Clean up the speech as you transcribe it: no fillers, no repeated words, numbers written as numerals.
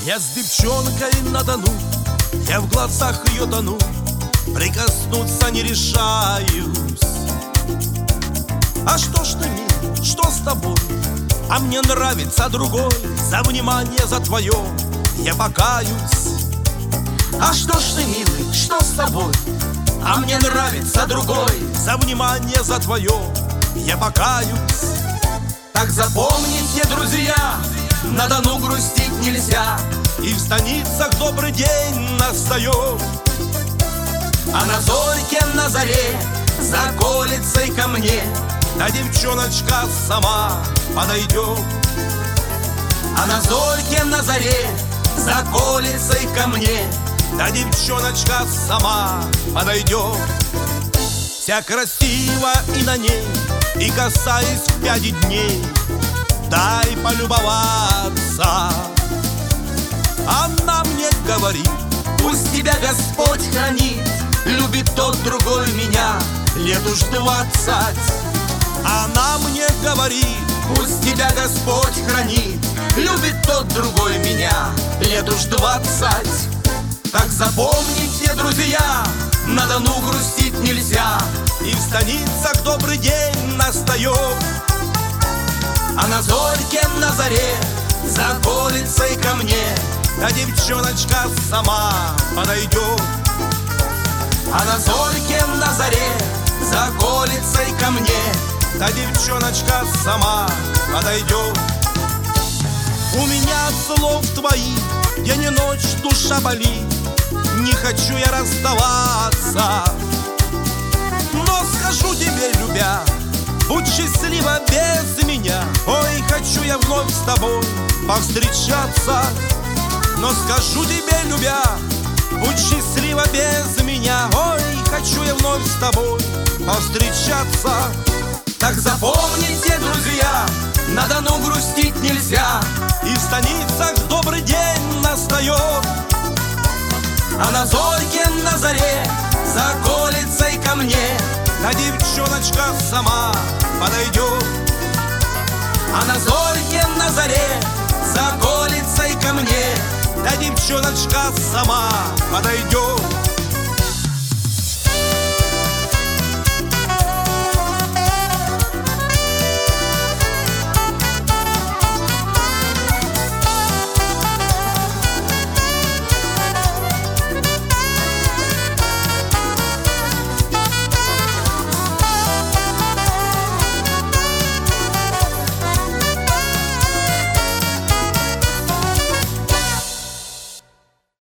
Я с девчонкой на Дону, я в глазах ее тону, прикоснуться не решаюсь. А что ж ты, милый, что с тобой? А мне нравится другой. За внимание за твое я покаюсь. А что ж ты, милый, что с тобой? А мне нравится другой. За внимание за твое я покаюсь. Так запомните, друзья, на Дону грустить нельзя, и в станицах добрый день настает. А на зорьке на заре за колицей ко мне та девчоночка сама подойдет. А на зорьке на заре за колицей ко мне та девчоночка сама подойдет. Вся красива и на ней, и касаясь в 5 дней, дай полюбоваться. Она мне говорит: пусть тебя Господь хранит, любит тот другой меня лет уж 20. Она мне говорит: пусть тебя Господь хранит, любит тот другой меня лет уж 20. Так запомните, друзья, на Дону грустить нельзя, и в станицах добрый день настает. А на зорьке на заре за колицей ко мне та девчоночка сама подойдет. А на зорьке на заре за колицей ко мне та девчоночка сама подойдет. У меня слов твоих день и ночь душа болит, не хочу я расставаться. Но скажу тебе, любя, будь счастлива без меня. Ой, хочу я вновь с тобой повстречаться. Но скажу тебе, любя, будь счастлива без меня. Ой, хочу я вновь с тобой повстречаться. Так запомните, друзья, на Дону грустить нельзя, и в станицах добрый день настает. А на зорьке на заре за колицей ко мне та девчоночка сама подойдет. А на зорьке на заре за колицей ко мне та девчоночка сама подойдет.